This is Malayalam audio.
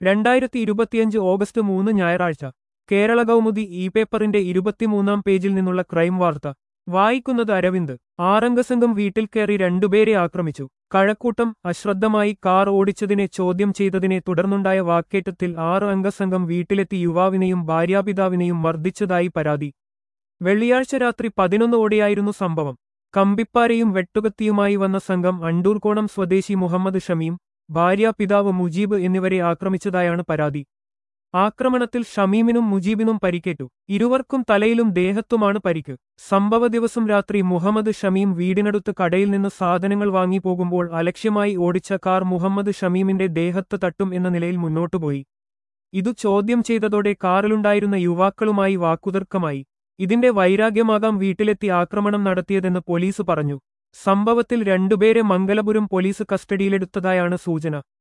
2025 ഓഗസ്റ്റ് 3 ഞായറാഴ്ച കേരള കൗമുദി ഈ പേപ്പറിന്റെ 23-ാം പേജിൽ നിന്നുള്ള ക്രൈം വാർത്ത വായിക്കുന്നത് അരവിന്ദ്. ആറംഗസംഘം വീട്ടിൽ കയറി രണ്ടുപേരെ ആക്രമിച്ചു. കഴക്കൂട്ടം. അശ്രദ്ധമായി കാർ ഓടിച്ചതിനെ ചോദ്യം ചെയ്തതിനെ തുടർന്നുണ്ടായ വാക്കേറ്റത്തിൽ 6 അംഗസംഘം വീട്ടിലെത്തി യുവാവിനെയും ഭാര്യാപിതാവിനെയും മർദ്ദിച്ചതായി പരാതി. വെള്ളിയാഴ്ച രാത്രി 11 സംഭവം. കമ്പിപ്പാരയും വെട്ടുകത്തിയുമായി വന്ന സംഘം അണ്ടൂർകോണം സ്വദേശി മുഹമ്മദ് ഷമീം, ഭാര്യാപിതാവ് മുജീബ് എന്നിവരെ ആക്രമിച്ചതായാണ് പരാതി. ആക്രമണത്തിൽ ഷമീമിനും മുജീബിനും പരിക്കേറ്റു. ഇരുവർക്കും തലയിലും ദേഹത്തുമാണ് പരിക്ക്. സംഭവ ദിവസം രാത്രി മുഹമ്മദ് ഷമീം വീടിനടുത്ത് കടയിൽ നിന്ന് സാധനങ്ങൾ വാങ്ങി പോകുമ്പോൾ അലക്ഷ്യമായി ഓടിച്ച കാർ മുഹമ്മദ് ഷമീമിന്റെ ദേഹത്ത് തട്ടും എന്ന നിലയിൽ മുന്നോട്ടുപോയി. ഇതു ചോദ്യം ചെയ്തതോടെ കാറിലുണ്ടായിരുന്ന യുവാക്കളുമായി വാക്കുതർക്കമായി. ഇതിന്റെ വൈരാഗ്യമാകാം വീട്ടിലെത്തി ആക്രമണം നടത്തിയതെന്ന് പോലീസ് പറഞ്ഞു. സംഭവത്തിൽ രണ്ടുപേരെ മംഗലപുരം പോലീസ് കസ്റ്റഡിയിലെടുത്തതായാണ് സൂചന.